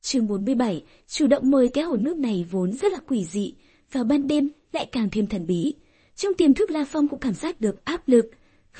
Chương 47, chủ động mời cái hồ nước này vốn rất là quỷ dị, vào ban đêm lại càng thêm thần bí. Trong tiềm thức La Phong cũng cảm giác được áp lực.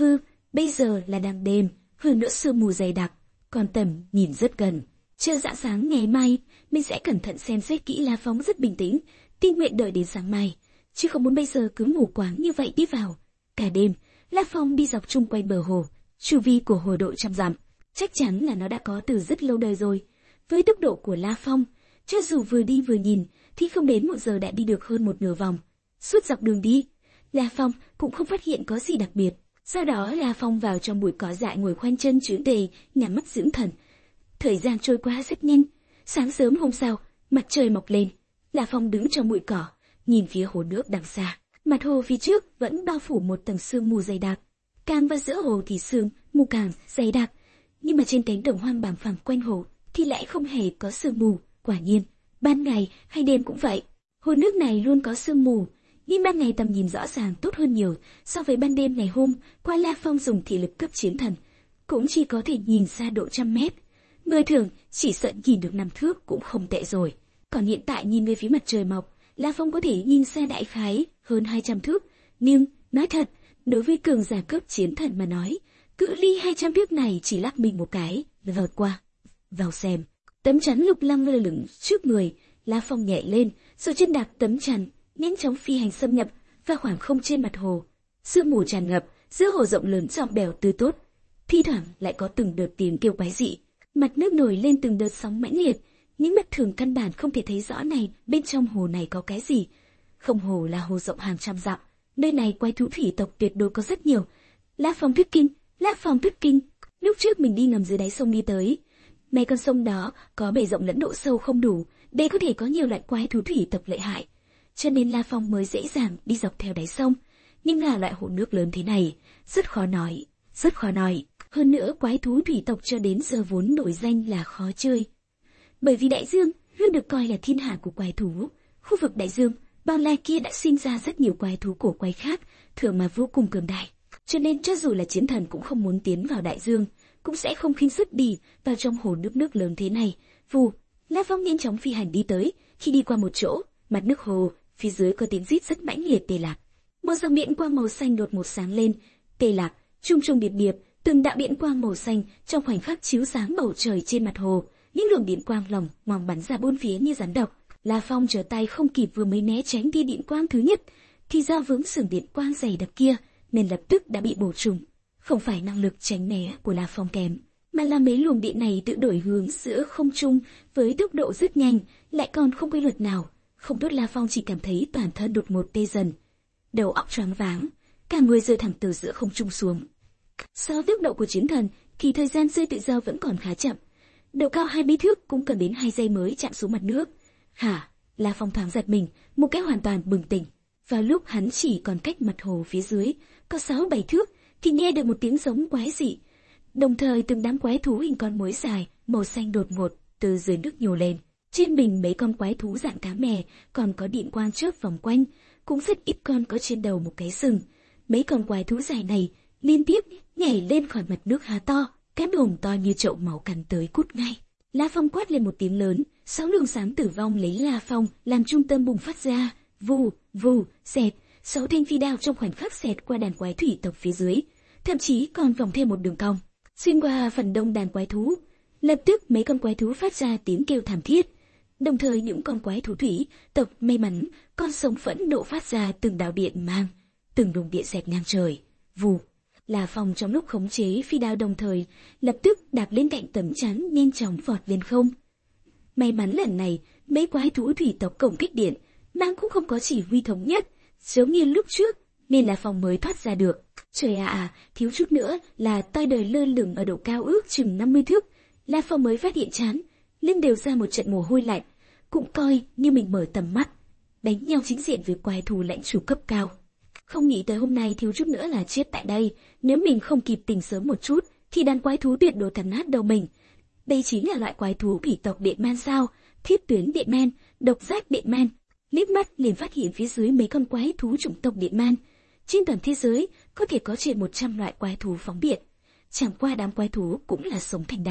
Bây giờ là đang đêm, hơn nữa sương mù dày đặc, còn tầm nhìn rất gần. Chờ rạng sáng ngày mai, mình sẽ cẩn thận xem xét kỹ. La Phong rất bình tĩnh, tin nguyện đợi đến sáng mai, chứ không muốn bây giờ cứ mù quáng như vậy đi vào. Cả đêm, La Phong đi dọc chung quanh bờ hồ, chu vi của hồ độ 100 dặm, chắc chắn là nó đã có từ rất lâu đời rồi. Với tốc độ của La Phong, cho dù vừa đi vừa nhìn, thì không đến 1 giờ đã đi được hơn 1/2 vòng. Suốt dọc đường đi, La Phong cũng không phát hiện có gì đặc biệt. Sau đó La Phong vào trong bụi cỏ dại ngồi khoanh chân chữ đề, nhắm mắt dưỡng thần. Thời gian trôi qua rất nhanh. Sáng sớm hôm sau, mặt trời mọc lên. La Phong đứng trong bụi cỏ, nhìn phía hồ nước đằng xa. Mặt hồ phía trước vẫn bao phủ một tầng sương mù dày đặc. Càng vào giữa hồ thì sương mù càng dày đặc, nhưng mà trên cánh đồng hoang bằng phẳng quanh hồ thì lại không hề có sương mù. Quả nhiên, ban ngày hay đêm cũng vậy. Hồ nước này luôn có sương mù, nhưng ban ngày tầm nhìn rõ ràng tốt hơn nhiều so với ban đêm ngày hôm qua. La Phong dùng thị lực cấp chiến thần, cũng chỉ có thể nhìn xa độ 100 mét. Người thường chỉ sợ nhìn được 5 thước cũng không tệ rồi. Còn hiện tại nhìn về phía mặt trời mọc, La Phong có thể nhìn xa đại khái hơn 200 thước. Nhưng, nói thật, đối với cường giả cấp chiến thần mà nói, cự ly 200 thước này chỉ lắc mình một cái, vọt qua. Vào xem, tấm chắn lục lăng lơ lửng trước người. La Phong nhảy lên, rồi chân đạp tấm chắn, nhanh chóng phi hành xâm nhập vào khoảng không trên mặt hồ. Sương mù tràn ngập, giữa hồ rộng lớn dòng bèo tươi tốt, thi thoảng lại có từng đợt tiếng kêu quái dị. Mặt nước nổi lên từng đợt sóng mãnh liệt, những mắt thường căn bản không thể thấy rõ này bên trong hồ này có cái gì. Không hồ là hồ rộng hàng trăm dặm, nơi này quái thú thủy tộc tuyệt đối có rất nhiều. La Phong thuyết kinh, La Phong thuyết kinh. Lúc trước mình đi ngầm dưới đáy sông đi tới, mấy con sông đó có bề rộng lẫn độ sâu không đủ để có thể có nhiều loại quái thú thủy tộc lợi hại, cho nên La Phong mới dễ dàng đi dọc theo đáy sông. Nhưng là loại hồ nước lớn thế này, rất khó nói, rất khó nói. Hơn nữa quái thú thủy tộc cho đến giờ vốn nổi danh là khó chơi. Bởi vì đại dương luôn được coi là thiên hạ của quái thú. Khu vực đại dương bao la kia đã sinh ra rất nhiều quái thú cổ quái khác, thường mà vô cùng cường đại. Cho nên cho dù là chiến thần cũng không muốn tiến vào đại dương, cũng sẽ không khinh suất đi vào trong hồ nước lớn thế này. Vù, La Phong nhanh chóng phi hành đi tới. Khi đi qua một chỗ, mặt nước hồ phía dưới có tiếng rít rất mãnh liệt tê lạc. Một dòng điện quang màu xanh đột ngột sáng lên, tê lạc, trung trung điệp điệp, từng đạo điện quang màu xanh trong khoảnh khắc chiếu sáng bầu trời trên mặt hồ. Những luồng điện quang lỏng ngoằng bắn ra bốn phía như rắn độc. La Phong trở tay không kịp vừa mới né tránh tia điện quang thứ nhất, thì do vướng sừng điện quang dày đặc kia nên lập tức đã bị bổ trúng. Không phải năng lực tránh né của La Phong kém, mà là mấy luồng điện này tự đổi hướng giữa không trung với tốc độ rất nhanh, lại còn không quy luật nào. Không tốt, La Phong chỉ cảm thấy toàn thân đột ngột tê dần, đầu óc choáng váng, cả người rơi thẳng từ giữa không trung xuống. So tốc độ của chiến thần thì thời gian rơi tự do vẫn còn khá chậm. Độ cao 20 thước cũng cần đến 2 giây mới chạm xuống mặt nước. Hả? La Phong thoáng giật mình, một cái hoàn toàn bừng tỉnh. Vào lúc hắn chỉ còn cách mặt hồ phía dưới có 6-7 thước thì nghe được một tiếng giống quái dị. Đồng thời từng đám quái thú hình con muỗi dài màu xanh đột ngột từ dưới nước nhô lên. Trên mình mấy con quái thú dạng cá mè còn có điện quang chớp vòng quanh, cũng rất ít con có trên đầu một cái sừng. Mấy con quái thú dài này liên tiếp nhảy lên khỏi mặt nước há to, cái mồm to như chậu máu cắn tới cút ngay. La Phong quát lên một tiếng lớn, 6 luồng sáng tử vong lấy La Phong làm trung tâm bùng phát ra, vù vù xẹt, 6 thanh phi đao trong khoảnh khắc xẹt qua đàn quái thủy tộc phía dưới, thậm chí còn vòng thêm một đường cong xuyên qua phần đông đàn quái thú. Lập tức mấy con quái thú phát ra tiếng kêu thảm thiết, đồng thời những con quái thú thủy tộc may mắn con sông phẫn nộ phát ra từng đạo điện mang, từng luồng điện xẹt ngang trời. Vù, La Phong trong lúc khống chế phi đao đồng thời lập tức đạp lên cạnh tấm chắn, nhanh chóng vọt lên không. May mắn lần này mấy quái thú thủy tộc công kích điện mang cũng không có chỉ huy thống nhất giống như lúc trước, nên La Phong mới thoát ra được. Trời ạ, thiếu chút nữa là toi đời lơ lửng ở độ cao ước chừng 50 thước. La Phong mới phát hiện chán lưng đều ra một trận mồ hôi lạnh, cũng coi như mình mở tầm mắt. Đánh nhau chính diện với quái thú lãnh chủ cấp cao. Không nghĩ tới hôm nay thiếu chút nữa là chết tại đây. Nếu mình không kịp tỉnh sớm một chút thì đàn quái thú tuyệt đối cắn nát đầu mình. Đây chính là loại quái thú thủy tộc điện man sao? Thiết tuyến điện man, độc giác điện man. Liếc mắt liền phát hiện phía dưới mấy con quái thú chủng tộc điện man. Trên toàn thế giới có thể có trên 100 loại quái thú phóng điện. Chẳng qua đám quái thú cũng là sống thành đàn,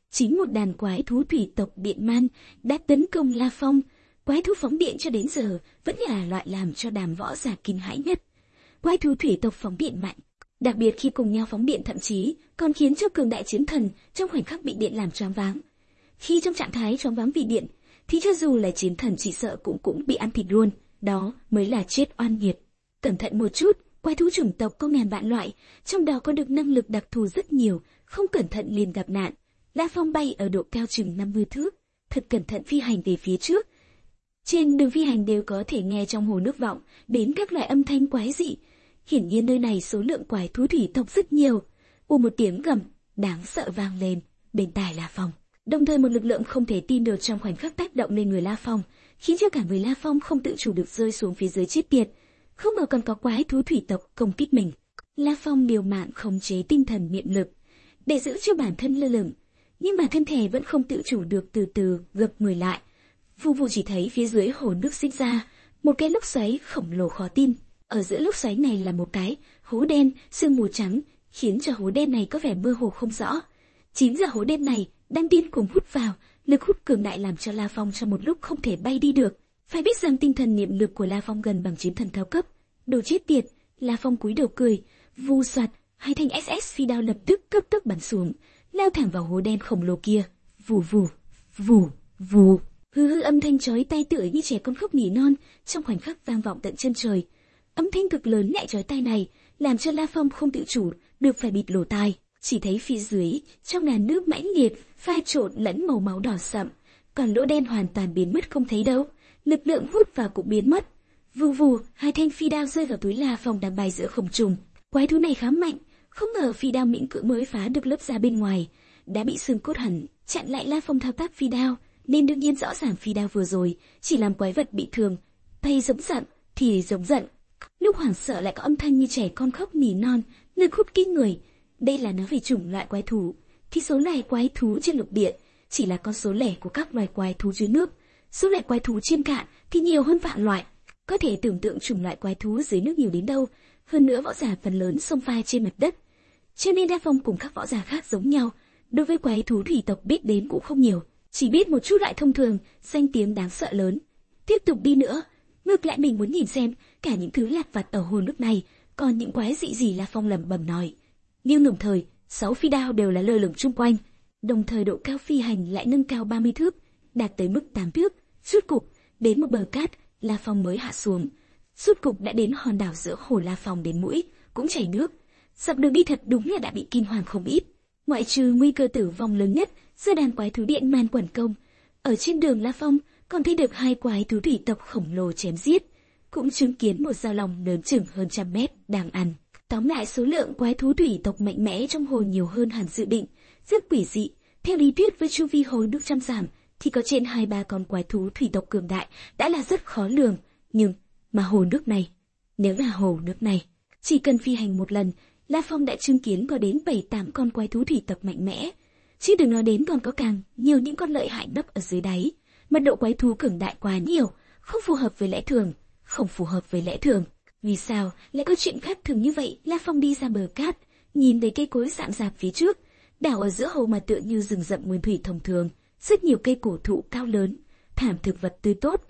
Chính một đàn quái thú thủy tộc điện man đã tấn công La Phong. Quái thú phóng điện cho đến giờ vẫn là loại làm cho đám võ giả kinh hãi nhất. Quái thú thủy tộc phóng điện mạnh, đặc biệt khi cùng nhau phóng điện thậm chí còn khiến cho cường đại chiến thần trong khoảnh khắc bị điện làm choáng váng. Khi trong trạng thái choáng váng vì điện, thì cho dù là chiến thần chỉ sợ cũng bị ăn thịt luôn, đó mới là chết oan nghiệt. Cẩn thận một chút, quái thú chủng tộc có ngàn vạn loại, trong đó có được năng lực đặc thù rất nhiều, không cẩn thận liền gặp nạn. La Phong bay ở độ cao chừng 50 thước, thật cẩn thận phi hành về phía trước. Trên đường phi hành đều có thể nghe trong hồ nước vọng đến các loại âm thanh quái dị. Hiển nhiên nơi này số lượng quái thú thủy tộc rất nhiều. Một tiếng gầm đáng sợ vang lên bên tai La Phong. Đồng thời một lực lượng không thể tin được trong khoảnh khắc tác động lên người La Phong, khiến cho cả người La Phong không tự chủ được rơi xuống phía dưới chết tiệt. Không ngờ còn có quái thú thủy tộc công kích mình. La Phong liều mạng khống chế tinh thần niệm lực để giữ cho bản thân lơ lửng, nhưng mà thân thể vẫn không tự chủ được từ từ gập người lại. Vù vù chỉ thấy phía dưới hồ nước sinh ra một cái lốc xoáy khổng lồ khó tin. Ở giữa lốc xoáy này là một cái hố đen, sương mù trắng khiến cho hố đen này có vẻ mơ hồ không rõ. Chính giờ hố đen này đang điên cuồng hút vào, lực hút cường đại làm cho La Phong trong một lúc không thể bay đi được. Phải biết rằng tinh thần niệm lực của La Phong gần bằng chiến thần cao cấp. Đồ chết tiệt, La Phong cúi đầu cười, vù soạt, hai thanh SS phi đao lập tức cấp tốc bắn xuống, lao thẳng vào hố đen khổng lồ kia. Vù vù, vù vù. Hư âm thanh chói tai tựa như trẻ con khóc nỉ non, trong khoảnh khắc vang vọng tận chân trời. Âm thanh cực lớn lại chói tai này làm cho La Phong không tự chủ được phải bịt lỗ tai. Chỉ thấy phía dưới trong làn nước mãnh liệt pha trộn lẫn màu máu đỏ sậm, còn lỗ đen hoàn toàn biến mất không thấy đâu. Lực lượng hút vào cũng biến mất. Vù vù, hai thanh phi đao rơi vào túi La Phong đang bay giữa không trung. Quái thú này khá mạnh, không ngờ phi đao miễn cưỡng mới phá được lớp da bên ngoài, đã bị xương cốt hẳn chặn lại La Phong thao tác phi đao, nên đương nhiên rõ ràng phi đao vừa rồi chỉ làm quái vật bị thương. Tay giống giận thì giống giận, lúc hoảng sợ lại có âm thanh như trẻ con khóc nỉ non, lực hút kinh người. Đây là nói về chủng loại quái thú, thì số loài quái thú trên lục địa chỉ là con số lẻ của các loài quái thú dưới nước. Số loại quái thú trên cạn thì nhiều hơn vạn loại. Có thể tưởng tượng chủng loại quái thú dưới nước nhiều đến đâu. Hơn nữa võ giả phần lớn xông pha trên mặt đất, cho nên La Phong cùng các võ giả khác giống nhau, đối với quái thú thủy tộc biết đến cũng không nhiều, chỉ biết một chút loại thông thường, danh tiếng đáng sợ lớn. Tiếp tục đi nữa, ngược lại mình muốn nhìn xem cả những thứ lặt vặt ở hồ nước này còn những quái dị gì. La Phong lẩm bẩm nói. Nhưng đồng thời 6 phi đao đều là lơ lửng chung quanh, đồng thời độ cao phi hành lại nâng cao 30 thước, đạt tới mức 8 thước. Rốt cục đến một bờ cát, La Phong mới hạ xuống. Rốt cục đã đến hòn đảo giữa hồ. La Phong đến mũi cũng chảy nước. Dọc đường đi thật đúng là đã bị kinh hoàng không ít. Ngoại trừ nguy cơ tử vong lớn nhất do đàn quái thú điện man quẩn công, ở trên đường La Phong còn thấy được 2 quái thú thủy tộc khổng lồ chém giết, cũng chứng kiến một dao long lớn chừng hơn 100 mét đang ăn. Tóm lại số lượng quái thú thủy tộc mạnh mẽ trong hồ nhiều hơn hẳn dự định, rất quỷ dị. Theo lý thuyết với chu vi hồ nước trăm dặm thì có trên 2-3 con quái thú thủy tộc cường đại đã là rất khó lường, nhưng mà hồ nước này, nếu là hồ nước này, chỉ cần phi hành một lần, La Phong đã chứng kiến có đến 7-8 con quái thú thủy tộc mạnh mẽ, chứ đừng nói đến còn có càng nhiều những con lợi hại nấp ở dưới đáy. Mật độ quái thú cường đại quá nhiều, không phù hợp với lẽ thường, không phù hợp với lẽ thường. Vì sao lại có chuyện khác thường như vậy? La Phong đi ra bờ cát, nhìn thấy cây cối rậm rạp phía trước, đảo ở giữa hồ mà tựa như rừng rậm nguyên thủy thông thường, rất nhiều cây cổ thụ cao lớn, thảm thực vật tươi tốt.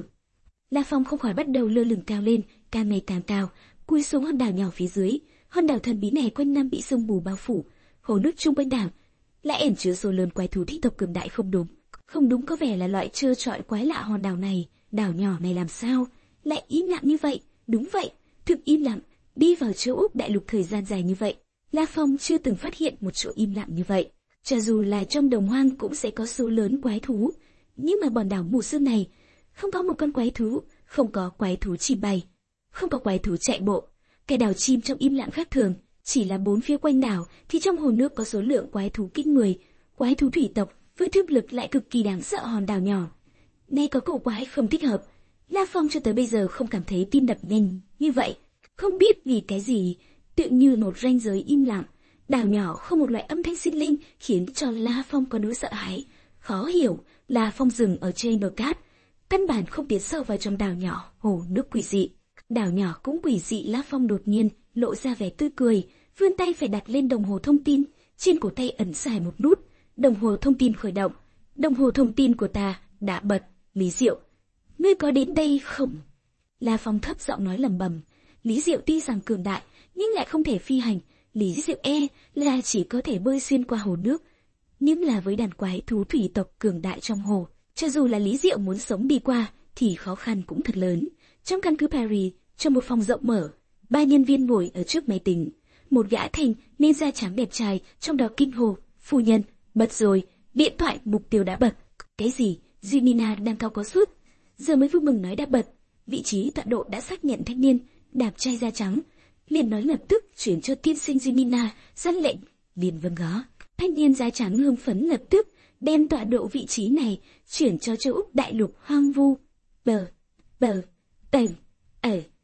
La Phong không khỏi bắt đầu lơ lửng cao lên, càng ngày càng cao, cúi xuống hòn đảo nhỏ phía dưới. Hòn đảo thần bí này quanh năm bị sương mù bao phủ, hồ nước chung quanh đảo lại ẩn chứa số lớn quái thú thích tộc cường đại. Không đúng, có vẻ là loại trơ trọi quái lạ hòn đảo này. Đảo nhỏ này làm sao lại im lặng như vậy? Đúng vậy, thực im lặng. Đi vào châu Úc đại lục thời gian dài như vậy, La Phong chưa từng phát hiện một chỗ im lặng như vậy. Cho dù là trong đồng hoang cũng sẽ có số lớn quái thú, nhưng mà hòn đảo mù sương này không có một con quái thú, không có quái thú chim bay, không có quái thú chạy bộ. Cái đảo chim trong im lặng khác thường, chỉ là 4 phía quanh đảo thì trong hồ nước có số lượng quái thú kinh người, quái thú thủy tộc với thực lực lại cực kỳ đáng sợ. Hòn đảo nhỏ nay có cổ quái không thích hợp. La Phong cho tới bây giờ không cảm thấy tim đập nhanh như vậy, không biết vì cái gì, tự như một ranh giới im lặng. Đảo nhỏ không một loại âm thanh sinh linh khiến cho La Phong có nỗi sợ hãi. Khó hiểu, La Phong dừng ở trên bờ cát, căn bản không tiến sâu vào trong đảo nhỏ. Hồ nước quỷ dị, đảo nhỏ cũng quỷ dị. La Phong đột nhiên lộ ra vẻ tươi cười, vươn tay phải đặt lên đồng hồ thông tin, trên cổ tay ẩn xài một nút, Đồng hồ thông tin khởi động. Đồng hồ thông tin của ta đã bật. Lý Diệu, ngươi có đến đây không? La Phong thấp giọng nói lẩm bẩm. Lý Diệu tuy rằng cường đại, nhưng lại không thể phi hành. Lý Diệu là chỉ có thể bơi xuyên qua hồ nước. Nhưng là với đàn quái thú thủy tộc cường đại trong hồ, cho dù là Lý Diệu muốn sống đi qua, thì khó khăn cũng thật lớn. Trong căn cứ Paris, trong một phòng rộng mở, 3 nhân viên ngồi ở trước máy tính. Một gã thành nên da trắng đẹp trai, trong đó kinh hồ, phu nhân, bật rồi, điện thoại mục tiêu đã bật. Cái gì? Junina đang cao có sút. Giờ mới vui mừng nói đã bật. Vị trí tọa độ đã xác nhận thanh niên, đạp trai da trắng. Liền nói lập tức chuyển cho tiên sinh Junina, ra lệnh. Liền vâng gó. Thanh niên da trắng hưng phấn lập tức đem tọa độ vị trí này chuyển cho châu Úc đại lục hoang vu. Bờ, tầng,